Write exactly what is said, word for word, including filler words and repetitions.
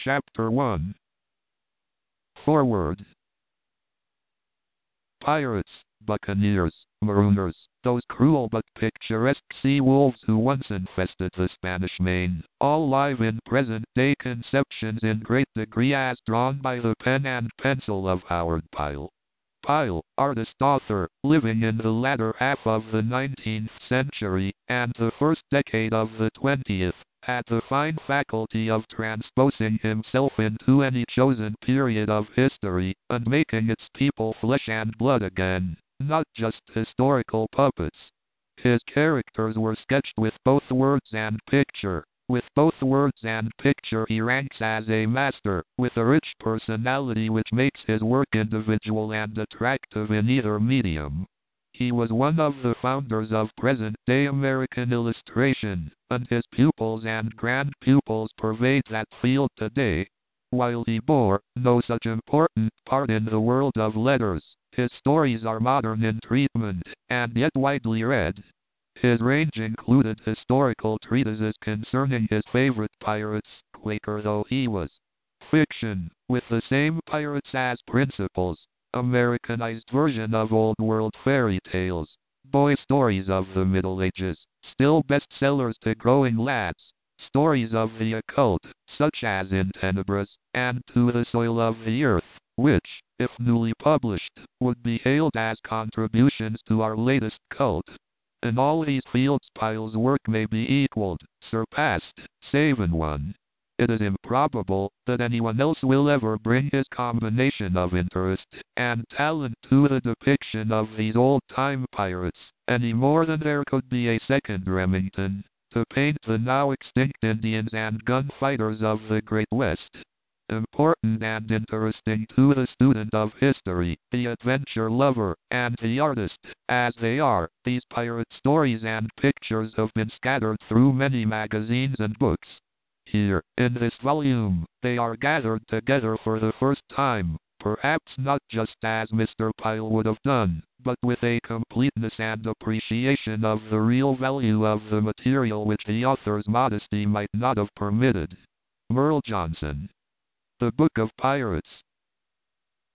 Chapter one. Foreword. Pirates, buccaneers, marooners, those cruel but picturesque sea wolves who once infested the Spanish Main, all live in present-day conceptions in great degree as drawn by the pen and pencil of Howard Pyle. Pyle, artist-author, living in the latter half of the nineteenth century and the first decade of the twentieth, had the fine faculty of transposing himself into any chosen period of history, and making its people flesh and blood again, not just historical puppets. His characters were sketched with both words and picture. With both words and picture he ranks as a master, with a rich personality which makes his work individual and attractive in either medium. He was one of the founders of present-day American illustration, and his pupils and grand-pupils pervade that field today. While he bore no such important part in the world of letters, his stories are modern in treatment, and yet widely read. His range included historical treatises concerning his favorite pirates, Quaker though he was. Fiction, with the same pirates as principals. Americanized version of old world fairy tales. Boy stories of the Middle Ages, still bestsellers to growing lads. Stories of the occult, such as In Tenebris, and To the Soil of the Earth, which, if newly published, would be hailed as contributions to our latest cult. In all these fields Pyle's work may be equaled, surpassed, save in one. It is improbable that anyone else will ever bring his combination of interest and talent to the depiction of these old-time pirates, any more than there could be a second Remington to paint the now extinct Indians and gunfighters of the Great West. Important and interesting to the student of history, the adventure lover, and the artist, as they are, these pirate stories and pictures have been scattered through many magazines and books. Here, in this volume, they are gathered together for the first time, perhaps not just as Mister Pyle would have done, but with a completeness and appreciation of the real value of the material which the author's modesty might not have permitted. Merle Johnson. The Book of Pirates.